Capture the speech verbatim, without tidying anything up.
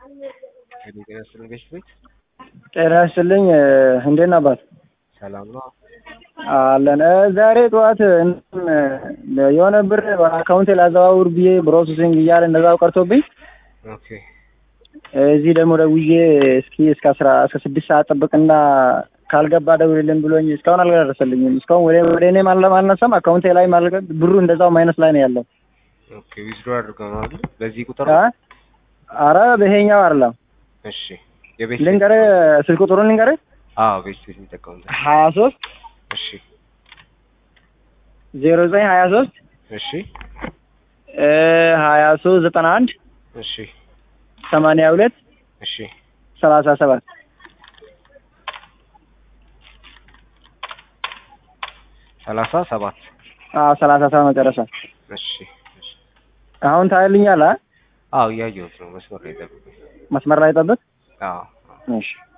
ጤና ይስጥልኝ ቤት ጤና ይስጥልኝ እንዴት ነህ አባት? ሰላም ነው አለን። ዛሬ ጠዋት የሆነ ብር አካውንቴ ላዘዋውር ብዬ ፕሮሰሲንግ እያለ እንደዛው ቀርቶብኝ ኦኬ እዚህ ደግሞ ደውዬ እስኪ እስከ አስራ እስከ ስድስት ሰዓት ጠብቅና ካልገባ ደውልልን ብሎኝ እስካሁን አልደረሰልኝም። እስካሁን ወደ ወደ እኔ ማለት አልነሳም። አካውንቴ ላይ ማለት ብሩ እንደዛው ማይነስ ላይ ነው ያለው። ኦኬ ዊዝድሮ አድርገው ነው አይደል? በዚህ ቁጥር አ አረ በሄኛው አይደለም። እሺ የቤት ልንገርህ ስልክ ቁጥሩን ልንገርህ? አዎ ቤት ቤት የሚጠቀሙት ሀያ ሶስት እሺ ዜሮ ዘጠኝ ሀያ ሶስት እሺ እ ሀያ ሶስት ዘጠና አንድ እሺ ሰማንያ ሁለት እሺ ሰላሳ ሰባት ሰላሳ ሰባት አዎ ሰላሳ ሰባት መጨረሻ። እሺ እሺ አሁን ታይልኛል? አዎ እያየሁት ነው። መስመር ላይ ጠብቅ። መስመር ላይ ጠብቅ። አዎ እሺ